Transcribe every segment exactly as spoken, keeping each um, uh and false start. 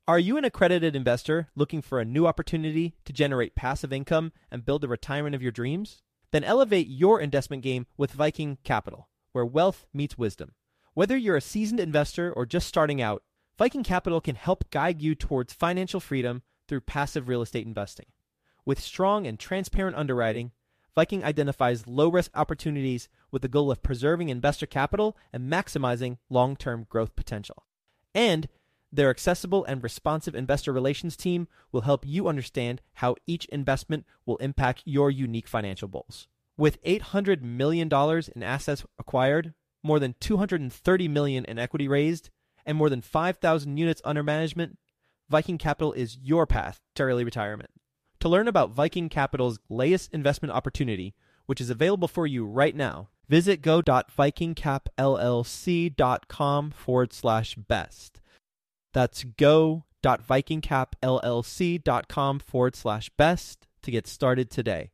Are you an accredited investor looking for a new opportunity to generate passive income and build the retirement of your dreams? Then elevate your investment game with Viking Capital, where wealth meets wisdom. Whether you're a seasoned investor or just starting out, Viking Capital can help guide you towards financial freedom through passive real estate investing. With strong and transparent underwriting, Viking identifies low-risk opportunities with the goal of preserving investor capital and maximizing long-term growth potential. And their accessible and responsive investor relations team will help you understand how each investment will impact your unique financial goals. With eight hundred million dollars in assets acquired, more than two hundred thirty million dollars in equity raised, and more than five thousand units under management, Viking Capital is your path to early retirement. To learn about Viking Capital's latest investment opportunity, which is available for you right now, visit go.vikingcapllc.com forward slash best. That's go.vikingcapllc.com forward slash best to get started today.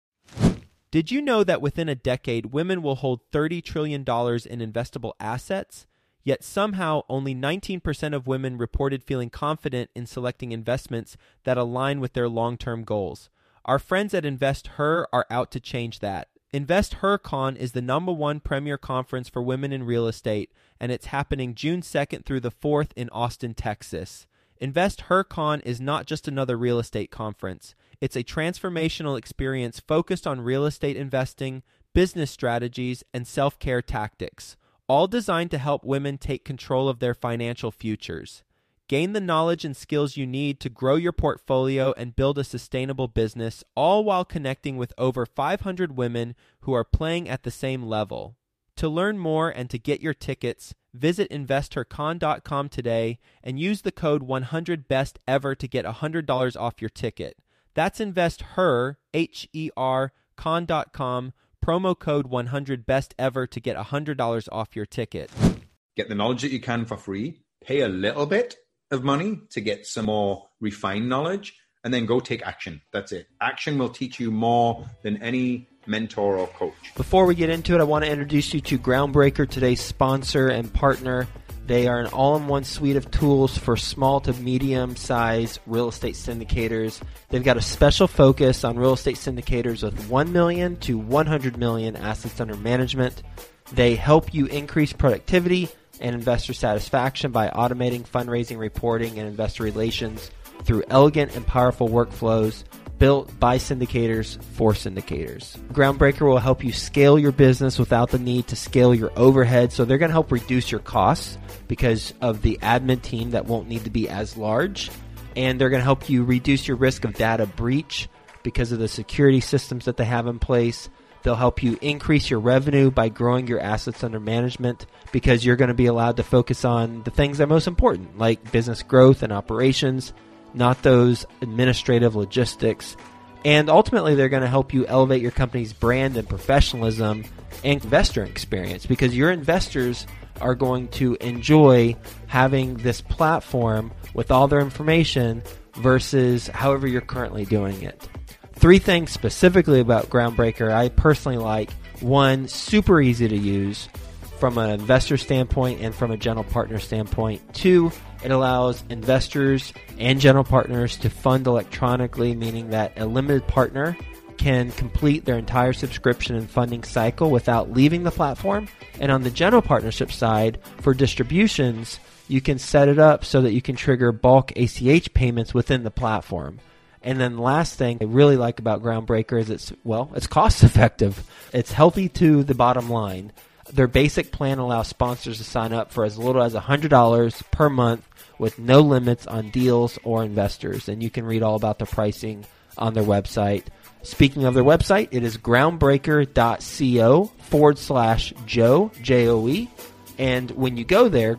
Did you know that within a decade, women will hold thirty trillion dollars in investable assets? Yet somehow only nineteen percent of women reported feeling confident in selecting investments that align with their long-term goals. Our friends at InvestHer are out to change that. InvestHerCon is the number one premier conference for women in real estate, and it's happening June second through the fourth in Austin, Texas. InvestHerCon is not just another real estate conference. It's a transformational experience focused on real estate investing, business strategies, and self-care tactics, all designed to help women take control of their financial futures. Gain the knowledge and skills you need to grow your portfolio and build a sustainable business, all while connecting with over five hundred women who are playing at the same level. To learn more and to get your tickets, visit investor con dot com today and use the code one hundred best ever to get one hundred dollars off your ticket. That's InvestHer, H E R, con dot com, promo code one hundred best ever to get one hundred dollars off your ticket. Get the knowledge that you can for free, pay a little bit of money to get some more refined knowledge, and then go take action. That's it. Action will teach you more than any mentor or coach. Before we get into it, I want to introduce you to Groundbreaker, today's sponsor and partner. They are an all-in-one suite of tools for small to medium-sized real estate syndicators. They've got a special focus on real estate syndicators with one million dollars to one hundred million dollars assets under management. They help you increase productivity and investor satisfaction by automating fundraising, reporting, and investor relations through elegant and powerful workflows built by syndicators for syndicators. Groundbreaker will help you scale your business without the need to scale your overhead. So they're going to help reduce your costs because of the admin team that won't need to be as large. And they're going to help you reduce your risk of data breach because of the security systems that they have in place. They'll help you increase your revenue by growing your assets under management because you're going to be allowed to focus on the things that are most important, like business growth and operations, not those administrative logistics. And ultimately, they're going to help you elevate your company's brand and professionalism and investor experience because your investors are going to enjoy having this platform with all their information versus however you're currently doing it. Three things specifically about Groundbreaker I personally like. One, super easy to use from an investor standpoint and from a general partner standpoint. Two, it allows investors and general partners to fund electronically, meaning that a limited partner can complete their entire subscription and funding cycle without leaving the platform. And on the general partnership side, for distributions, you can set it up so that you can trigger bulk A C H payments within the platform. And then the last thing I really like about Groundbreaker is it's, well, it's cost effective. It's healthy to the bottom line. Their basic plan allows sponsors to sign up for as little as one hundred dollars per month with no limits on deals or investors. And you can read all about the pricing on their website. Speaking of their website, it is groundbreaker.co forward slash Joe, J O E. And when you go there,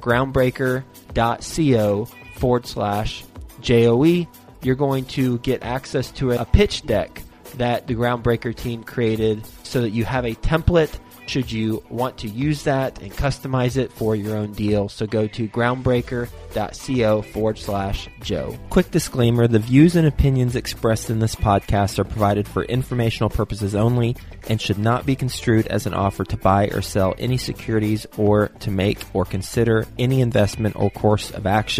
groundbreaker.co forward slash J O E, you're going to get access to a pitch deck that the Groundbreaker team created so that you have a template should you want to use that and customize it for your own deal. So go to groundbreaker.co forward slash Joe. Quick disclaimer, the views and opinions expressed in this podcast are provided for informational purposes only and should not be construed as an offer to buy or sell any securities or to make or consider any investment or course of action.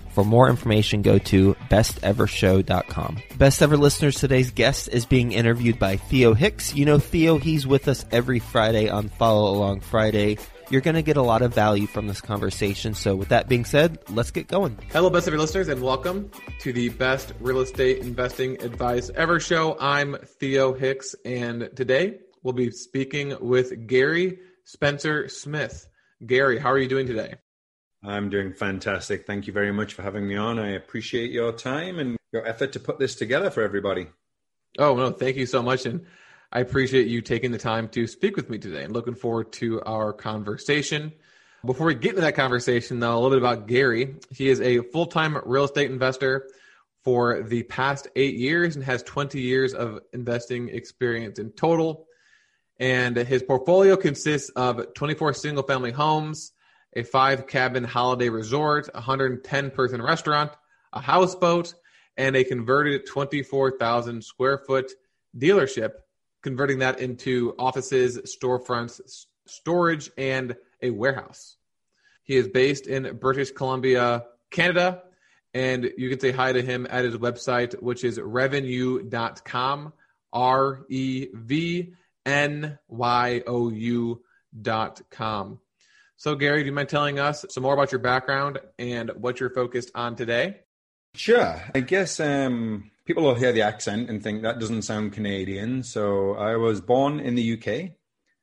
For more information, go to best ever show dot com. Best Ever listeners, today's guest is being interviewed by Theo Hicks. You know Theo, he's with us every Friday on Follow Along Friday. You're going to get a lot of value from this conversation. So with that being said, let's get going. Hello, Best Ever listeners, and welcome to the Best Real Estate Investing Advice Ever show. I'm Theo Hicks, and today we'll be speaking with Gary Spencer Smith. Gary, how are you doing today? I'm doing fantastic. Thank you very much for having me on. I appreciate your time and your effort to put this together for everybody. Oh, no, thank you so much. And I appreciate you taking the time to speak with me today. I'm looking forward to our conversation. Before we get into that conversation, though, a little bit about Gary. He is a full-time real estate investor for the past eight years and has twenty years of investing experience in total. And his portfolio consists of twenty-four single-family homes, a five-cabin holiday resort, a one hundred ten person restaurant, a houseboat, and a converted twenty-four thousand square foot dealership, converting that into offices, storefronts, storage, and a warehouse. He is based in British Columbia, Canada, and you can say hi to him at his website, which is revenue dot com, R E V N Y O U dot com. So, Gary, do you mind telling us some more about your background and what you're focused on today? Sure. I guess um, people will hear the accent and think that doesn't sound Canadian. So I was born in the U K.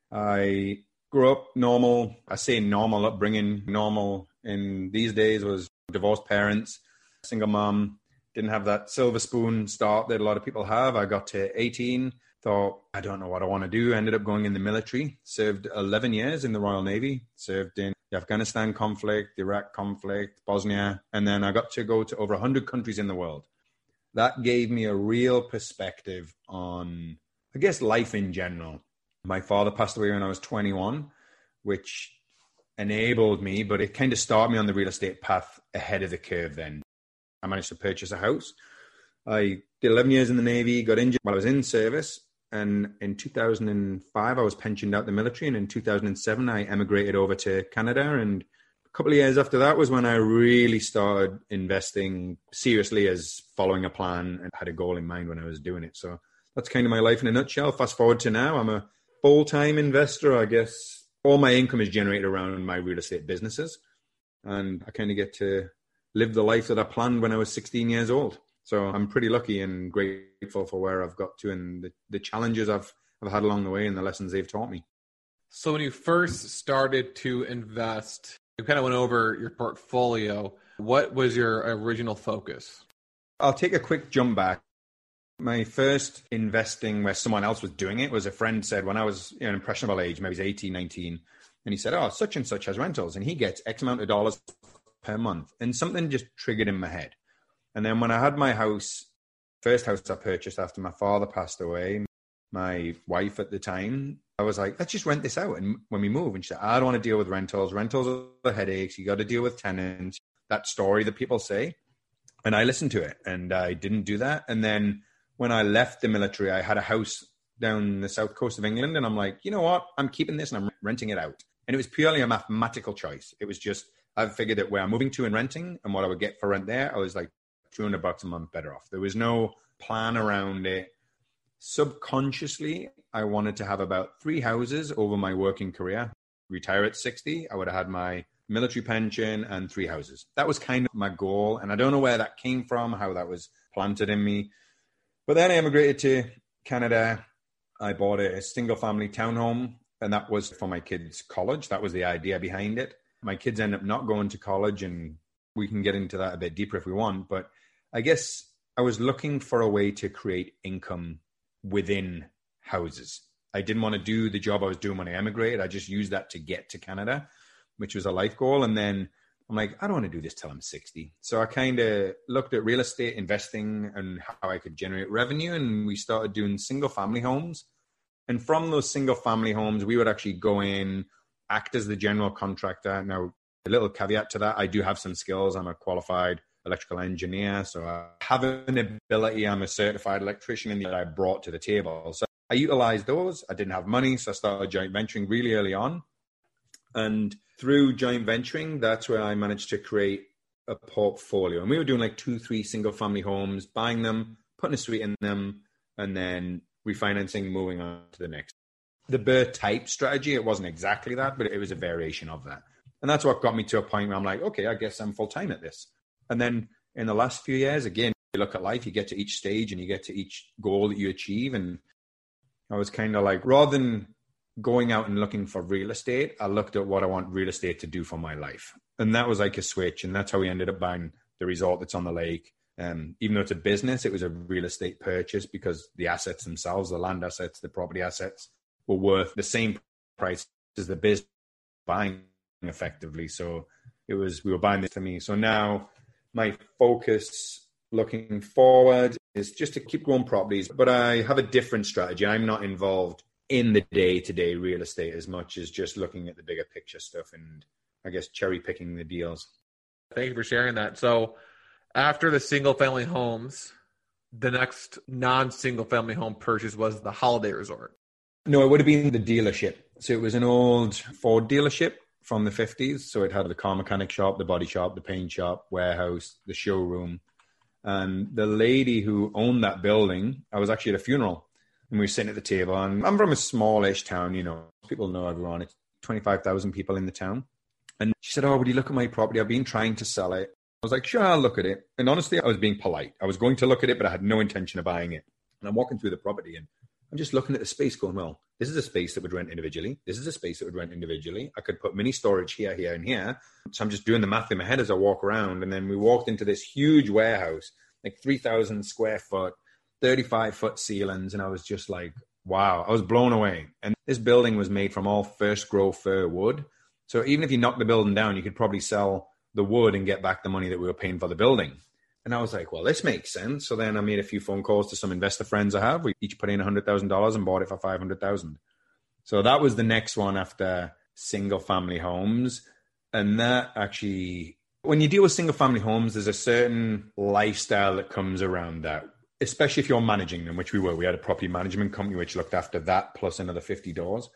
I grew up normal. I say normal upbringing. Normal in these days was divorced parents, single mom, didn't have that silver spoon start that a lot of people have. I got to eighteen. Thought, I don't know what I want to do. Ended up going in the military, served eleven years in the Royal Navy, served in the Afghanistan conflict, the Iraq conflict, Bosnia, and then I got to go to over one hundred countries in the world. That gave me a real perspective on, I guess, life in general. My father passed away when I was twenty-one, which enabled me, but it kind of started me on the real estate path ahead of the curve then. I managed to purchase a house. I did eleven years in the Navy, got injured while I was in service. And in two thousand five, I was pensioned out the military. And in two thousand seven, I emigrated over to Canada. And a couple of years after that was when I really started investing seriously as following a plan and had a goal in mind when I was doing it. So that's kind of my life in a nutshell. Fast forward to now, I'm a full-time investor. I guess all my income is generated around my real estate businesses. And I kind of get to live the life that I planned when I was sixteen years old. So I'm pretty lucky and grateful for where I've got to and the, the challenges I've, I've had along the way and the lessons they've taught me. So when you first started to invest, you kind of went over your portfolio. What was your original focus? I'll take a quick jump back. My first investing where someone else was doing it was a friend said when I was you know, an impressionable age, maybe he's eighteen, nineteen, and he said, oh, such and such has rentals and he gets X amount of dollars per month. And something just triggered in my head. And then when I had my house, first house I purchased after my father passed away, my wife at the time, I was like, let's just rent this out. And when we move, and she said, I don't want to deal with rentals. Rentals are headaches. You got to deal with tenants. That story that people say. And I listened to it and I didn't do that. And then when I left the military, I had a house down the south coast of England. And I'm like, you know what? I'm keeping this and I'm renting it out. And it was purely a mathematical choice. It was just, I figured that where I'm moving to and renting and what I would get for rent there, I was like, two hundred bucks a month better off. There was no plan around it. Subconsciously, I wanted to have about three houses over my working career. Retire at sixty. I would have had my military pension and three houses. That was kind of my goal. And I don't know where that came from, how that was planted in me. But then I emigrated to Canada. I bought a single family townhome and that was for my kids' college. That was the idea behind it. My kids end up not going to college and we can get into that a bit deeper if we want. But I guess I was looking for a way to create income within houses. I didn't want to do the job I was doing when I emigrated. I just used that to get to Canada, which was a life goal. And then I'm like, I don't want to do this till I'm sixty. So I kind of looked at real estate investing and how I could generate revenue. And we started doing single family homes. And from those single family homes, we would actually go in, act as the general contractor. Now, a little caveat to that, I do have some skills. I'm a qualified electrical engineer. So I have an ability. I'm a certified electrician in that I brought to the table. So I utilized those. I didn't have money. So I started joint venturing really early on. And through joint venturing, that's where I managed to create a portfolio. And we were doing like two, three single family homes, buying them, putting a suite in them, and then refinancing, moving on to the next. The Burr type strategy, it wasn't exactly that, but it was a variation of that. And that's what got me to a point where I'm like, okay, I guess I'm full time at this. And then in the last few years, again, you look at life, you get to each stage and you get to each goal that you achieve. And I was kind of like, rather than going out and looking for real estate, I looked at what I want real estate to do for my life. And that was like a switch. And that's how we ended up buying the resort that's on the lake. Um, even though it's a business, it was a real estate purchase because the assets themselves, the land assets, the property assets were worth the same price as the business buying effectively. So it was, we were buying this to me. So now my focus looking forward is just to keep growing properties, but I have a different strategy. I'm not involved in the day-to-day real estate as much as just looking at the bigger picture stuff and I guess cherry picking the deals. Thank you for sharing that. So after the single family homes, the next non-single family home purchase was the Holiday Resort. No, it would have been the dealership. So it was an old Ford dealership from the fifties. So it had the car mechanic shop, the body shop, the paint shop, warehouse, the showroom. And the lady who owned that building, I was actually at a funeral and we were sitting at the table. And I'm from a smallish town, you know, people know everyone. It's twenty-five thousand people in the town. And she said, oh, would you look at my property? I've been trying to sell it. I was like, sure, I'll look at it. And honestly, I was being polite. I was going to look at it, but I had no intention of buying it. And I'm walking through the property and I'm just looking at the space going, well, this is a space that would rent individually. This is a space that would rent individually. I could put mini storage here, here, and here. So I'm just doing the math in my head as I walk around. And then we walked into this huge warehouse, like three thousand square foot, thirty-five foot ceilings. And I was just like, wow, I was blown away. And this building was made from all first grow fir wood. So even if you knock the building down, you could probably sell the wood and get back the money that we were paying for the building. And I was like, well, this makes sense. So then I made a few phone calls to some investor friends I have. We each put in one hundred thousand dollars and bought it for five hundred thousand dollars. So that was the next one after single family homes. And that actually, when you deal with single family homes, there's a certain lifestyle that comes around that, especially if you're managing them, which we were. We had a property management company which looked after that plus another fifty doors.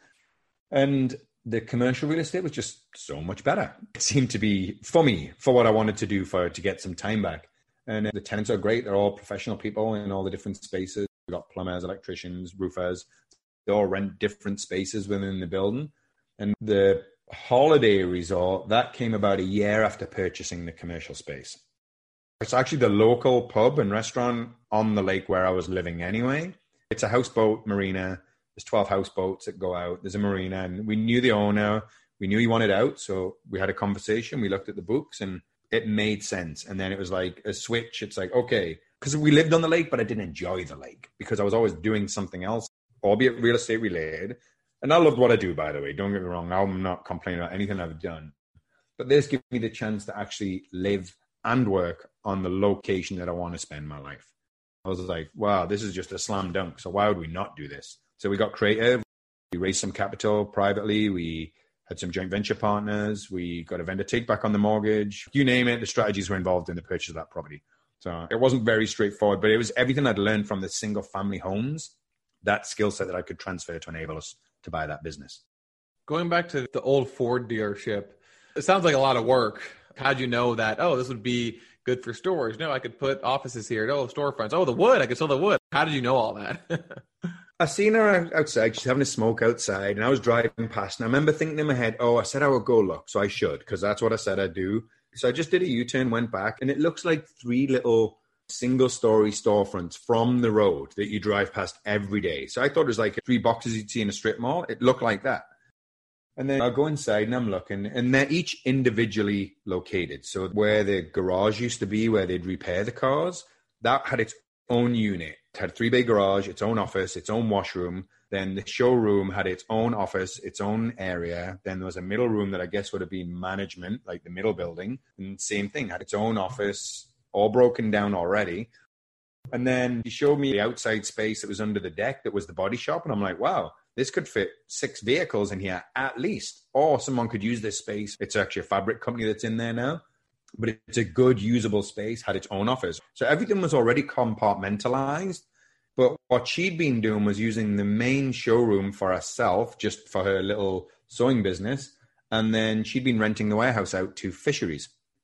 And the commercial real estate was just so much better. It seemed to be for me, for what I wanted to do for to get some time back. And the tenants are great. They're all professional people in all the different spaces. We've got plumbers, electricians, roofers. They all rent different spaces within the building. And the Holiday Resort, that came about a year after purchasing the commercial space. It's actually the local pub and restaurant on the lake where I was living anyway. It's a houseboat marina. There's twelve houseboats that go out. There's a marina. And we knew the owner. We knew he wanted out. So we had a conversation. We looked at the books and it made sense. And then it was like a switch. It's like, okay, because we lived on the lake, but I didn't enjoy the lake because I was always doing something else, albeit real estate related. And I loved what I do, by the way. Don't get me wrong. I'm not complaining about anything I've done. But this gives me the chance to actually live and work on the location that I want to spend my life. I was like, wow, this is just a slam dunk. So why would we not do this? So we got creative. We raised some capital privately. We had some joint venture partners. We got a vendor take back on the mortgage. You name it, the strategies were involved in the purchase of that property. So it wasn't very straightforward, but it was everything I'd learned from the single family homes, that skill set that I could transfer to enable us to buy that business. Going back to the old Ford dealership, it sounds like a lot of work. How'd you know that, oh, this would be good for storage? No, I could put offices here. Oh, storefronts. Oh, the wood. I could sell the wood. How did you know all that? I seen her outside. She's having a smoke outside, and I was driving past. And I remember thinking in my head, oh, I said I would go look, so I should, because that's what I said I'd do. So I just did a U-turn, went back, and it looks like three little single-story storefronts from the road that you drive past every day. So I thought it was like three boxes you'd see in a strip mall. It looked like that. And then I go inside, and I'm looking, and they're each individually located. So where the garage used to be, where they'd repair the cars, that had its own unit. It had a three-bay garage, its own office, its own washroom. Then the showroom had its own office, its own area. Then there was a middle room that I guess would have been management, like the middle building. And same thing, had its own office, all broken down already. And then he showed me the outside space that was under the deck that was the body shop. And I'm like, wow, this could fit six vehicles in here at least. Or someone could use this space. It's actually a fabric company that's in there now. But it's a good, usable space, had its own office. So everything was already compartmentalized. But what she'd been doing was using the main showroom for herself, just for her little sewing business. And then she'd been renting the warehouse out to fisheries.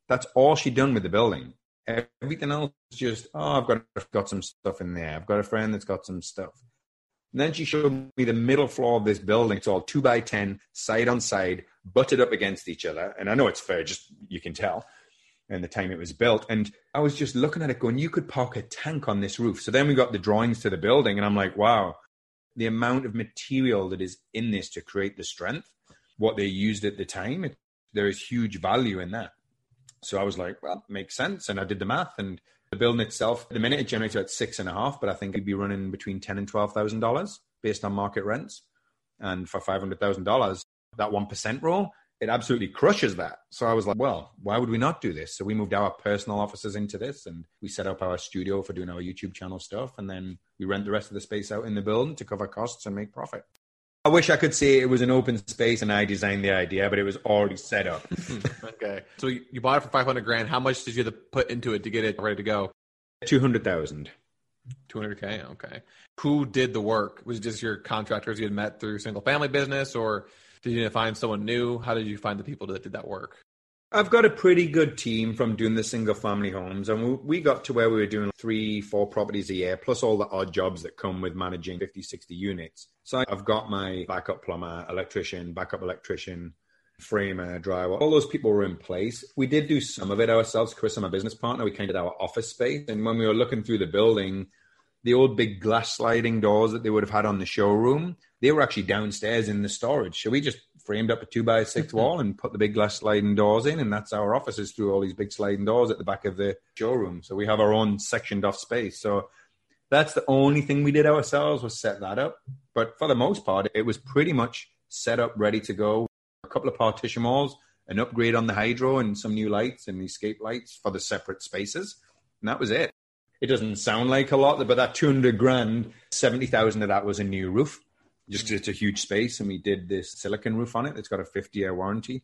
That's all she'd done with the building. Everything else is just, oh, I've got, I've got some stuff in there. I've got a friend that's got some stuff. And then she showed me the middle floor of this building. It's all two by ten, side on side, butted up against each other. And I know it's fair, just you can tell, and the time it was built. And I was just looking at it going, you could park a tank on this roof. So then we got the drawings to the building, and I'm like, wow, the amount of material that is in this to create the strength, what they used at the time, it, there is huge value in that. So I was like, well, it makes sense. And I did the math, and the building itself, at the minute it generates about six and a half, but I think it'd be running between ten and twelve thousand dollars based on market rents. And for five hundred thousand dollars, that one percent rule, it absolutely crushes that. So I was like, well, why would we not do this? So we moved our personal offices into this, and we set up our studio for doing our YouTube channel stuff. And then we rent the rest of the space out in the building to cover costs and make profit. I wish I could say it was an open space and I designed the idea, but it was already set up. Okay. So you bought it for five hundred grand. How much did you have to put into it to get it ready to go? two hundred thousand. two hundred K. Okay. Who did the work? Was it just your contractors you had met through single family business, or did you find someone new? How did you find the people that did that work? I've got a pretty good team from doing the single family homes, and we got to where we were doing three, four properties a year, plus all the odd jobs that come with managing fifty, sixty units. So I've got my backup plumber, electrician, backup electrician, framer, drywall. All those people were in place. We did do some of it ourselves. Chris and my business partner, we kind of did our office space. And when we were looking through the building, the old big glass sliding doors that they would have had on the showroom, they were actually downstairs in the storage. So we just framed up a two by six wall and put the big glass sliding doors in. And that's our offices through all these big sliding doors at the back of the showroom. So we have our own sectioned off space. So that's the only thing we did ourselves, was set that up. But for the most part, it was pretty much set up, ready to go. A couple of partition walls, an upgrade on the hydro, and some new lights and escape lights for the separate spaces. And that was it. It doesn't sound like a lot, but that two hundred grand, seventy thousand of that was a new roof. Just because it's a huge space, and we did this silicon roof on it. It's got a fifty year warranty.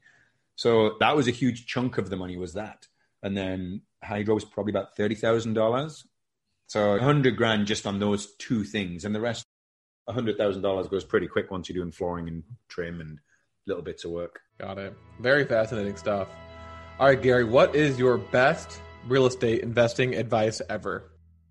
So that was a huge chunk of the money, was that. And then hydro was probably about thirty thousand dollars. So one hundred grand just on those two things. And the rest, one hundred thousand dollars goes pretty quick once you're doing flooring and trim and little bits of work. Got it. Very fascinating stuff. All right, Gary, what is your best real estate investing advice ever?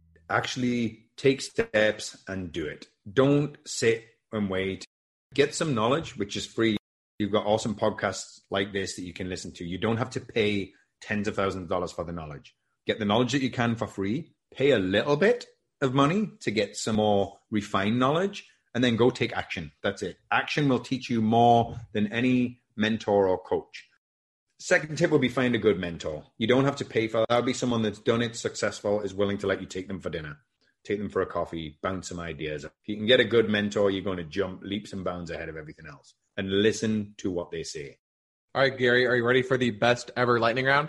Actually take steps and do it. Don't sit and wait. Get some knowledge, which is free. You've got awesome podcasts like this that you can listen to. You don't have to pay tens of thousands of dollars for the knowledge. Get the knowledge that you can for free. Pay a little bit of money to get some more refined knowledge, and then go take action. That's it. Action will teach you more than any mentor or coach. Second tip would be find a good mentor. You don't have to pay for that. That would be someone that's done it, successful, is willing to let you take them for dinner, take them for a coffee, bounce some ideas. If you can get a good mentor, you're going to jump leaps and bounds ahead of everything else. And listen to what they say. All right, Gary, are you ready for the best ever lightning round?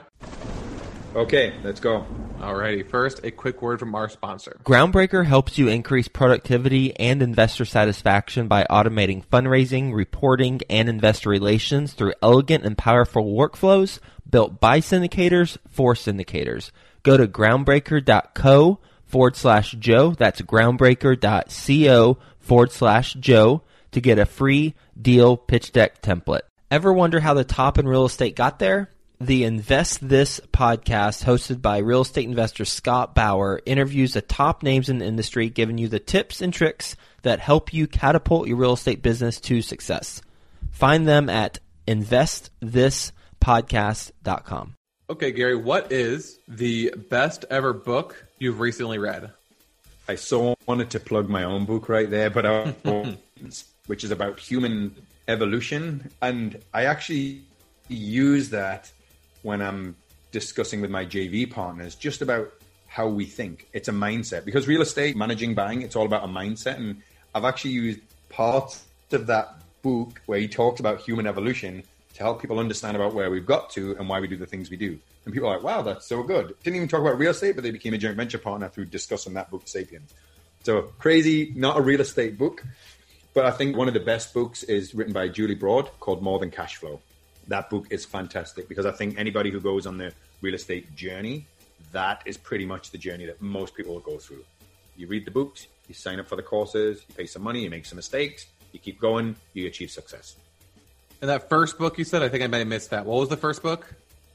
Okay, let's go. Alrighty, first, a quick word from our sponsor. Groundbreaker helps you increase productivity and investor satisfaction by automating fundraising, reporting, and investor relations through elegant and powerful workflows built by syndicators for syndicators. Go to groundbreaker.co forward slash Joe. That's groundbreaker.co forward slash Joe to get a free deal pitch deck template. Ever wonder how the top in real estate got there? The Invest This podcast, hosted by real estate investor Scott Bauer, interviews the top names in the industry, giving you the tips and tricks that help you catapult your real estate business to success. Find them at invest this podcast dot com. Okay, Gary, what is the best ever book you've recently read? I so wanted to plug my own book right there, but I, which is about human evolution. And I actually use that when I'm discussing with my J V partners, just about how we think. It's a mindset, because real estate, managing, buying, it's all about a mindset. And I've actually used parts of that book where he talks about human evolution to help people understand about where we've got to and why we do the things we do. And people are like, wow, that's so good. Didn't even talk about real estate, but they became a joint venture partner through discussing that book, Sapiens. So crazy, not a real estate book, but I think one of the best books is written by Julie Broad called More Than Cash Flow. That book is fantastic, because I think anybody who goes on the real estate journey, that is pretty much the journey that most people will go through. You read the books, you sign up for the courses, you pay some money, you make some mistakes, you keep going, you achieve success. And that first book you said, I think I might have missed that. What was the first book?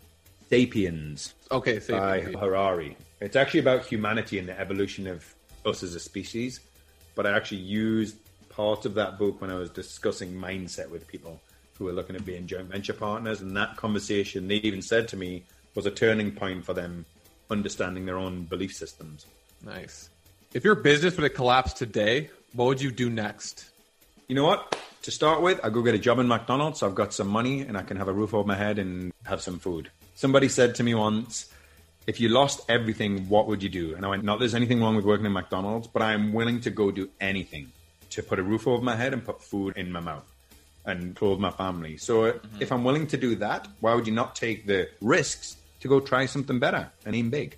Sapiens Okay, by Sapiens. Harari. It's actually about humanity and the evolution of us as a species. But I actually used part of that book when I was discussing mindset with people who were looking at being joint venture partners. And that conversation, they even said to me, was a turning point for them understanding their own belief systems. Nice. If your business were to collapse today, what would you do next? You know what? To start with, I go get a job in McDonald's. So I've got some money and I can have a roof over my head and have some food. Somebody said to me once, if you lost everything, what would you do? And I went, not there's anything wrong with working in McDonald's, but I'm willing to go do anything to put a roof over my head and put food in my mouth and clothe my family. So mm-hmm. if I'm willing to do that, why would you not take the risks to go try something better and aim big?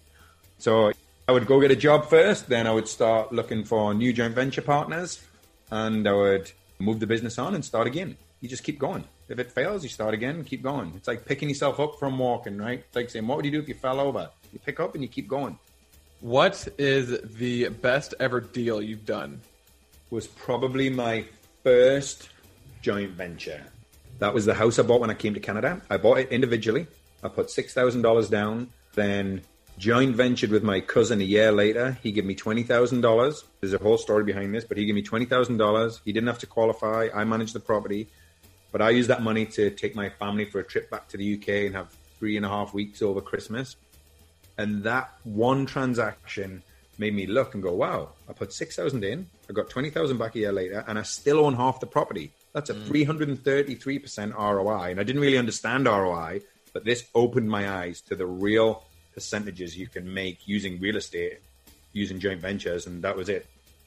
So I would go get a job first, then I would start looking for new joint venture partners, and I would move the business on and start again. You just keep going. If it fails, you start again, keep going. It's like picking yourself up from walking, right? It's like saying, what would you do if you fell over? You pick up and you keep going. What is the best ever deal you've done? Was probably my first joint venture. That was the house I bought when I came to Canada. I bought it individually. I put six thousand dollars down, then joint ventured with my cousin a year later. He gave me twenty thousand dollars. There's a whole story behind this, but he gave me twenty thousand dollars. He didn't have to qualify. I managed the property. But I used that money to take my family for a trip back to the U K and have three and a half weeks over Christmas. And that one transaction made me look and go, wow, I put six thousand in. I got twenty thousand back a year later, and I still own half the property. That's a mm. three hundred thirty-three percent R O I. And I didn't really understand R O I, but this opened my eyes to the real percentages you can make using real estate, using joint ventures. And that was it.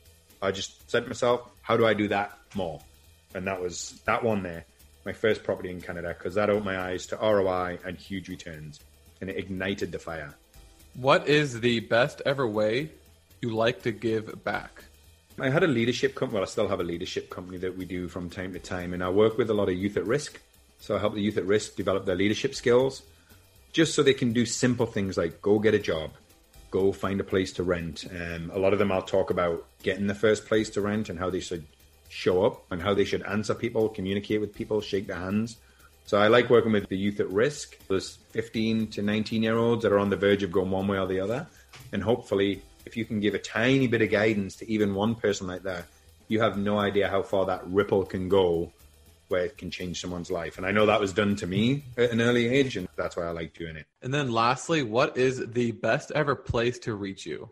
I just said to myself, how do I do that more? And that was that one there. My first property in Canada, because that opened my eyes to R O I and huge returns, and it ignited the fire. What is the best ever way you like to give back? I had a leadership company. Well, I still have a leadership company that we do from time to time, and I work with a lot of youth at risk. So I help the youth at risk develop their leadership skills, just so they can do simple things like go get a job, go find a place to rent. Um, a lot of them I'll talk about getting the first place to rent and how they should show up and how they should answer people, communicate with people, shake their hands. So I like working with the youth at risk. There's fifteen to nineteen year olds that are on the verge of going one way or the other. And hopefully, if you can give a tiny bit of guidance to even one person like that, you have no idea how far that ripple can go where it can change someone's life. And I know that was done to me at an early age, and that's why I like doing it. And then lastly, what is the best ever place to reach you?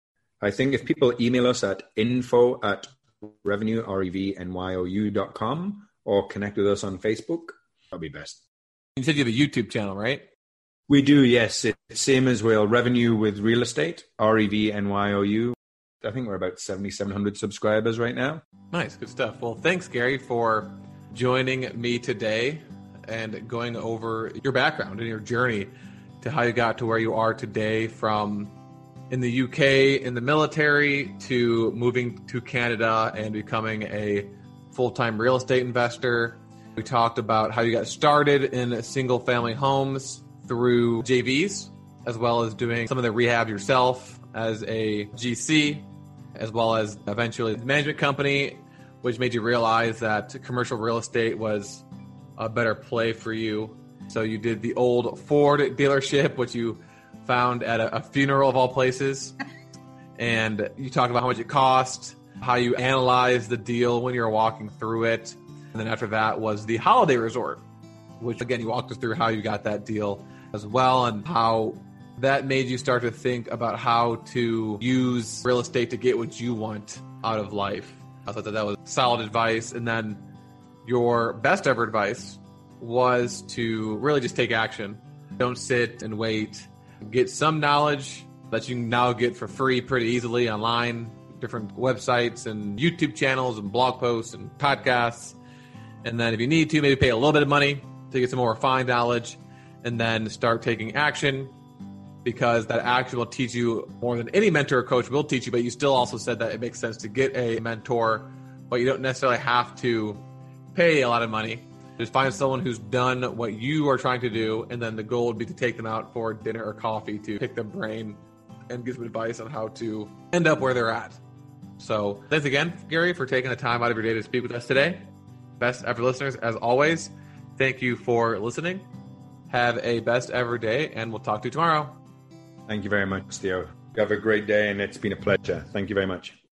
I think if people email us at info at revenue, R E V N Y O U dot com or connect with us on Facebook, that'll be best. You said you have a YouTube channel, right? We do, yes. It's same as well. Revenue with Real Estate, R E V N Y O U. I think we're about seventy-seven hundred subscribers right now. Nice, good stuff. Well, thanks, Gary, for joining me today and going over your background and your journey to how you got to where you are today, from in the U K in the military to moving to Canada and becoming a full-time real estate investor. We talked about how you got started in single-family homes through J Vs, as well as doing some of the rehab yourself as a G C, as well as eventually the management company, which made you realize that commercial real estate was a better play for you. So you did the old Ford dealership, which you found at a, a funeral of all places. And you talked about how much it cost, how you analyzed the deal when you were walking through it. And then after that was the holiday resort, which again, you walked us through how you got that deal as well, and how that made you start to think about how to use real estate to get what you want out of life. I thought that that was solid advice. And then your best ever advice was to really just take action. Don't sit and wait. Get some knowledge that you can now get for free pretty easily online, different websites and YouTube channels and blog posts and podcasts. And then if you need to, maybe pay a little bit of money to get some more refined knowledge, and then start taking action, because that action will teach you more than any mentor or coach will teach you. But you still also said that it makes sense to get a mentor, but you don't necessarily have to pay a lot of money. Just find someone who's done what you are trying to do, and then the goal would be to take them out for dinner or coffee to pick their brain and give them advice on how to end up where they're at. So thanks again, Gary, for taking the time out of your day to speak with us today. Best ever listeners, as always, thank you for listening. Have a best ever day, and we'll talk to you tomorrow. Thank you very much, Theo. You have a great day, and it's been a pleasure. Thank you very much.